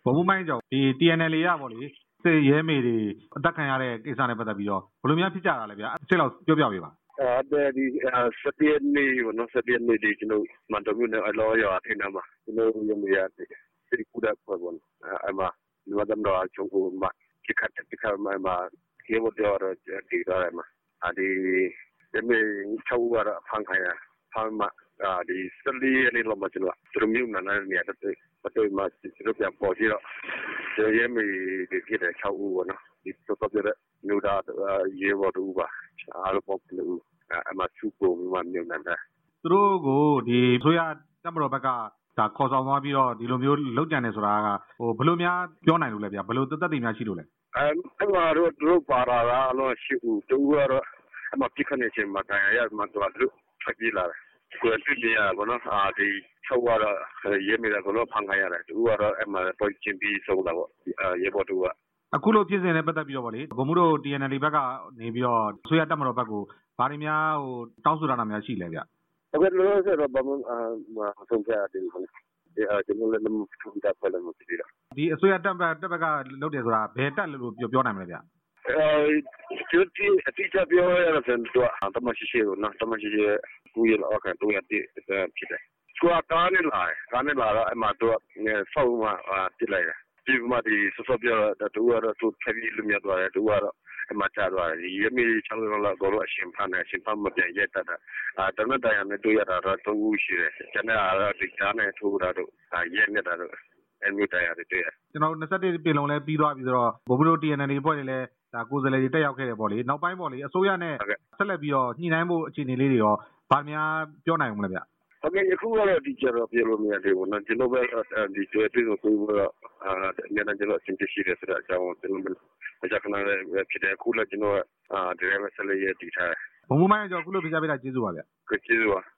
ဘုံမိုင်းကြောင့်ဒီ TNL ရပေါ့လေစစ်ရဲမေတွေအသက်ခံရတဲ့ကိစ္စနဲ့ပတ်သက်ပြီးတော့ဘယ်လိုများဖြစ်ကြတာလဲဗျာစစ်လောက်ပြောပြပေးပါဒီ11နေ့နော်11နေ့ဒီကျွန်တော်မန်တော်မြို့နယ်အလောရအထင်မှာကျွန်တော်ရုံးရတဲ့စစ်ကူတဲ့ပေါ်ပေါ်အမလူဝတ်တော်ချုံကိုမချိခတ်တိခါမှာကေဝတော်ဒီတော့မှာဒီမေချောဝရဖန်ခိုင်ဖန်မှာဒီစလီနေလို့မကျွန်တော်သူမျိုးနာနေတယ်ပတ်တော်မှာသူပြပေါ်ကြတော့ရဲမေဒီဖြစ်တဲ့6ဦးပေါ့နော်ဒီတော့ပြတဲ့မြို့သားရဲဘော်တို့ပါအားလုံးပေါ့လို့အမစုပုံမှန်မြို့နေတာသူတို့ကိုဒီဆိုရတက်မတော်ဘက်ကဒါခေါ်ဆောင်သွားပြီးတော့ဒီလိုမျိုးလောက်ကြံနေဆိုတာကဘယ်လိုများပြောနိုင်လို့လဲဗျာဘယ်လိုသက်သေများရှိလို့လဲအဲ့မှာတို့ပါလာတာအလုံးရှိဦးတူကတော့အမပြခနေချင်းမှာတရားရမှာတော့သူဖပြေးလာတယ်ကိုယ်တွေ့ရပါတော့ဒီ၆ဝါရဲမိတာကတော့ဖန်ခိုင်းရတယ်သူကတော့အမပေါ်ချင်းပြီးဆုံးတာပေါ့ရဲဘော်တို့ကအခုလိုဖြစ်စဉ်နဲ့ပတ်သက်ပြီးတော့ဗောလေဘုံမှုတို့ TNL ဘက်ကနေပြီးတော့ဆွေရတက်မတော်ဘက်ကိုဘာတွေများတောင်းဆိုတာများရှိလဲဗျဟုတ်ကဲ့လို့ဆိုတော့ဘာမှဆုံးဖြတ်တယ်ကျွန်တော်လည်းမထုံးတာဖလည်းမဖြစ်ရဒီအစိုးရတက်ဘက်ကလုပ်တယ်ဆိုတာဘယ်တက်လို့ပြောနိုင်မလဲဗျကျူတီအတိအကျပြောရတဲ့တော့တမရှိဘူးနော်တမရှိကူရလောက်ကန်တော့ရတဲ့ဖြစ်တယ်ကွာကားနဲ့လာတော့အမတော့စောက်မှတိလိုက်တယ်ဒီမှာဒီစောပြောတော့တူကတော့သူဖက်ပြီးလူမြတ်သွားတယ်တူကတော့အမချသွားတယ်ရမီချောင်းလောက်တော့အရှင်ဖန်မပြန်ရက်တတ်တာတနက်တရနဲ့တွေ့ရတာတော့တူရှိတယ်ကျန်တဲ့အားဒီကားနဲ့ထိုးတာတော့ရက်နေတာတော့အမျိုးတရားတွေတွေ့ရကျွန်တော်21ပြည်လုံးလဲပြီးသွားပြီဆိုတော့ဘုံဘလို့ TNL ဖွဲ့တွေလဲဒါကိုယ်စားလှယ်တွေတက်ရောက်ခဲ့တယ်ပေါ့လေနောက်ပိုင်းပေါ့လေအစိုးရနဲ့ဆက်လက်ပြီးတော့ညှိနှိုင်းဖို့အခြေအနေလေးတွေရောဗာများပြောနိုင်အောင်မလဲဗျဟုတ်ကဲ့အခုကတော့ဒီကြတော့ပြောလို့မရသေးဘူးနော်ကျွန်တော်ပဲဒီတွေ့ကိုကိုယ်ကတော့ညနေကျွန်တော်အချင်းချင်းရှိတယ်ဆိုတော့အကြောင်းကျွန်တော်မကြခဏလည်းဖြစ်တယ်အခုလည်းကျွန်တော်ဒီရဲဆက်လေးရတည်ထားဘုံမိုင်းကြောင့်အခုလိုပြကြပေးတာကျေးဇူးပါဗျကျေးဇူးပါ